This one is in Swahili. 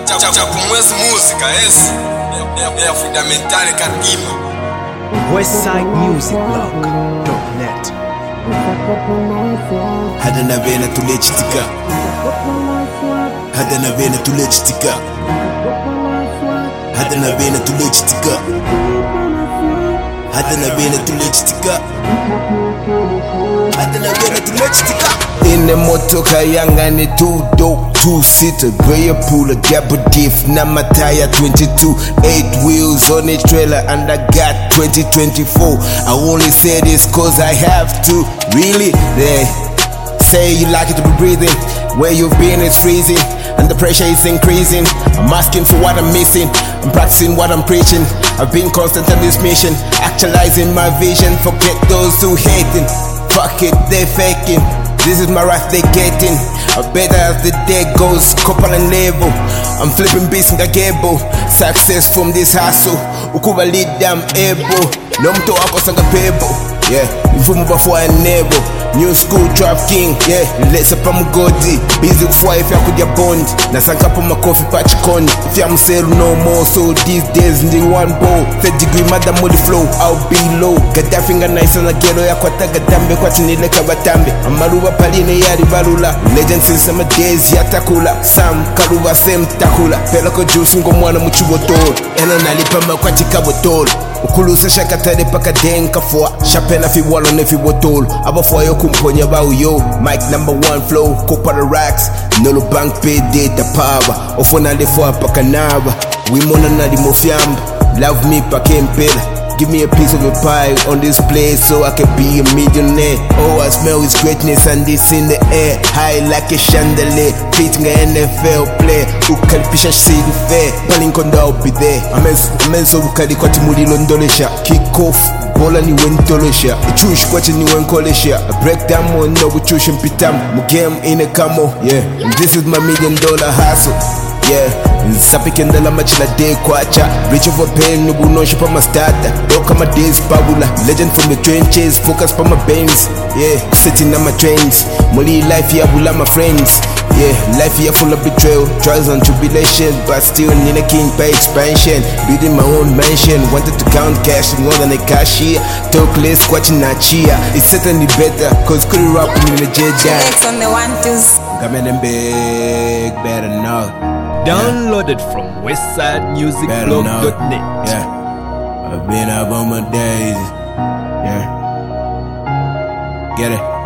Já como essa música, esse é fundamental e carima. westsidemusicblog.net. Hada na vena tulechitika. Hada na vena tulechitika. Hada na vena tulechitika. Hada na vena tulechitika. Hada na vena tulechitika. In the motoka yanga ni too dope, two-seater, gray puller, gabba diff, namataya 22, 8 wheels on a trailer, and I got 2024. I only say this cause I have to, really. They say you like it to be breathing, where you've been is freezing, and the pressure is increasing. I'm asking for what I'm missing, I'm practicing what I'm preaching. I've been constant on this mission, actualizing my vision. Forget those who hating, fuck it, they faking. This is my wrath they getting. I better as the day goes, couple and label. I'm flipping beats in the gable. Success from this hustle, ukuba lead them able. No mto wako sanga pebo. Yeah, mfumu before enable. New school trap king, yeah, let's up I'm godi. Busy before if ya kudia bond. Na sanka po my coffee patch con. If ya msell no more, so these days in the one bowl. 3rd degree madam modi flow, I'll be low. Gaddafi nga nice na gelo ya kwa taga dambe. Kwa tinile kabatambe, amaruba paline ya ribalula. Legend since my days ya takula. Sam, karuba sem takula. Pelako juice ngo mwana muchibotolo. Ena nalipa makwati kabotolo. Ukulusa shakatare paka denka fwa. Shapena fi walo ne fi botolo. Aba fwa yo kumponya bao yo. Mic #1 flow, kopa the racks. Nolo bank pay data power. Ofona le fwa paka naba. Wimona na di mofyamba. Love me paka empela. Give me a piece of a pie on this place so I can be a millionaire. Oh, I smell his greatness and this in the air. High like a chandelier, beating an NFL player. Ukalipisha city fair, palinkonda I'll be there. Amenso ukali kwa timuli londolesha. Kick off, bola ni wentolesha. Ichush kwa chini wenkolesha. I break down more no uchush mpitam. Mugame in a camo, yeah. And this is my $1 million hustle. Yeah, sapikendela machila day kwacha. Reach over pain, nubu no shipa ma starter. Doka my days pabula. Legend from the trenches, focus pa my bangs. Yeah, sitting on my trains. Moli life ya bula my friends. Yeah, life here full of betrayal, trials and tribulations, but still need a king by expansion. Building my own mansion, wanted to count cash more than a cashier. Talk less, watching a cheer. It's certainly better, cause could rap in the jet. X on the 1-2s. Coming in big, better now. Downloaded from westsidemusicblog.net. Yeah, I've been up on my days. Yeah, get it.